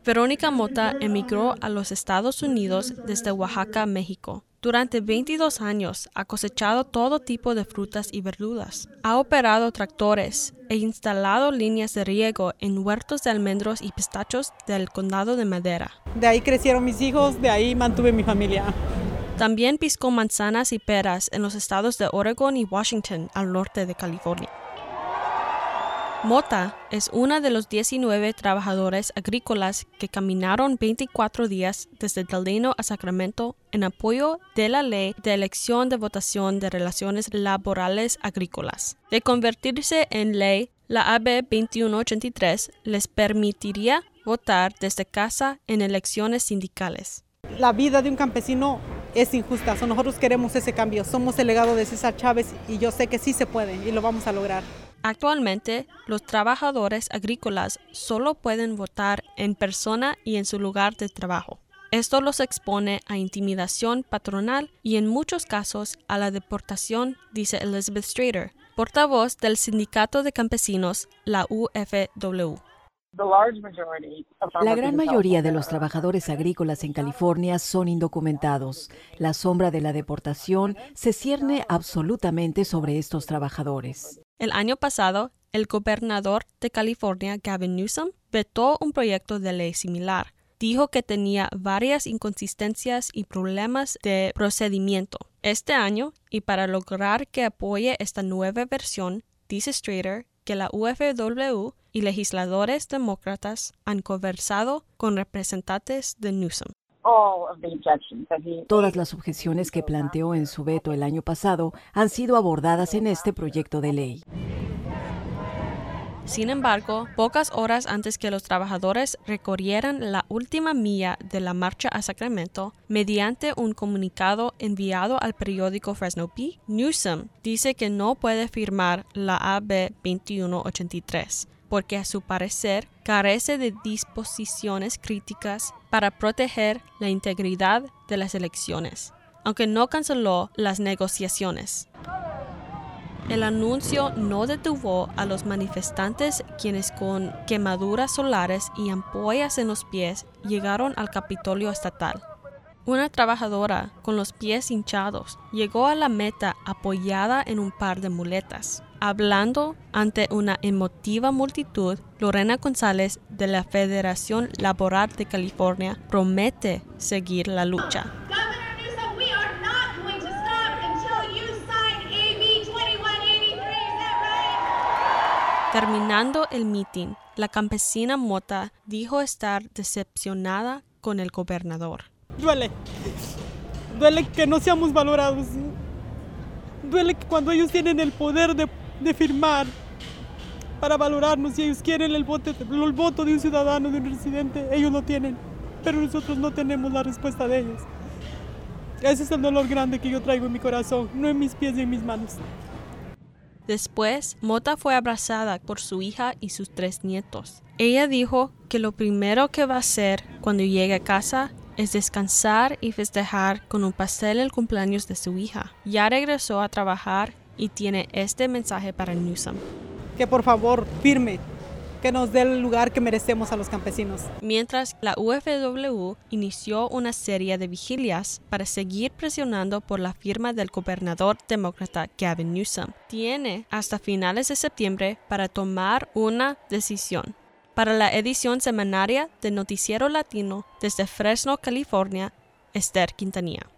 Verónica Mota emigró a los Estados Unidos desde Oaxaca, México. Durante 22 años ha cosechado todo tipo de frutas y verduras. Ha operado tractores e instalado líneas de riego en huertos de almendros y pistachos del condado de Madera. De ahí crecieron mis hijos, de ahí mantuve mi familia. También piscó manzanas y peras en los estados de Oregon y Washington, al norte de California. Mota es una de los 19 trabajadores agrícolas que caminaron 24 días desde Delano a Sacramento en apoyo de la Ley de Elección de Votación de Relaciones Laborales Agrícolas. De convertirse en ley, la AB 2183 les permitiría votar desde casa en elecciones sindicales. La vida de un campesino es injusta, nosotros queremos ese cambio. Somos el legado de César Chávez y yo sé que sí se puede y lo vamos a lograr. Actualmente, los trabajadores agrícolas solo pueden votar en persona y en su lugar de trabajo. Esto los expone a intimidación patronal y en muchos casos a la deportación, dice Elizabeth Strader, portavoz del Sindicato de Campesinos, la UFW. La gran mayoría de los trabajadores agrícolas en California son indocumentados. La sombra de la deportación se cierne absolutamente sobre estos trabajadores. El año pasado, el gobernador de California, Gavin Newsom, vetó un proyecto de ley similar. Dijo que tenía varias inconsistencias y problemas de procedimiento. Este año, y para lograr que apoye esta nueva versión, dice Strader que la UFW y legisladores demócratas han conversado con representantes de Newsom. Todas las objeciones que planteó en su veto el año pasado han sido abordadas en este proyecto de ley. Sin embargo, pocas horas antes que los trabajadores recorrieran la última milla de la marcha a Sacramento, mediante un comunicado enviado al periódico Fresno Bee, Newsom dice que no puede firmar la AB 2183. Porque a su parecer carece de disposiciones críticas para proteger la integridad de las elecciones, aunque no canceló las negociaciones. El anuncio no detuvo a los manifestantes quienes con quemaduras solares y ampollas en los pies llegaron al Capitolio Estatal. Una trabajadora con los pies hinchados llegó a la meta apoyada en un par de muletas. Hablando ante una emotiva multitud, Lorena González de la Federación Laboral de California promete seguir la lucha. Terminando el mitin, la campesina Mota dijo estar decepcionada con el gobernador. Duele que no seamos valorados. Duele que cuando ellos tienen el poder de firmar para valorarnos y ellos quieren el voto de un ciudadano, de un residente, ellos lo tienen, pero nosotros no tenemos la respuesta de ellos. Ese es el dolor grande que yo traigo en mi corazón, no en mis pies y en mis manos. Después, Mota fue abrazada por su hija y sus 3 nietos. Ella dijo que lo primero que va a hacer cuando llegue a casa es descansar y festejar con un pastel el cumpleaños de su hija. Ya regresó a trabajar y tiene este mensaje para Newsom. Que por favor firme, que nos dé el lugar que merecemos a los campesinos. Mientras la UFW inició una serie de vigilias para seguir presionando por la firma del gobernador demócrata Gavin Newsom. Tiene hasta finales de septiembre para tomar una decisión. Para la edición semanaria de Noticiero Latino desde Fresno, California, Esther Quintanilla.